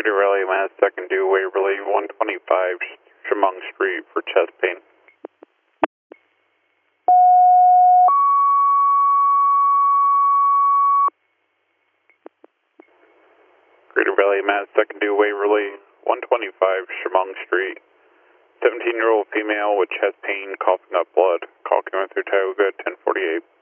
Greater Raleigh, Mass. 2nd due Waverly, 125 Chemung Street for chest pain. Greater Valley, Mass. 2nd due Waverly, 125 Chemung Street. 17-year-old female with chest pain, coughing up blood. Call came in through Tioga 1048.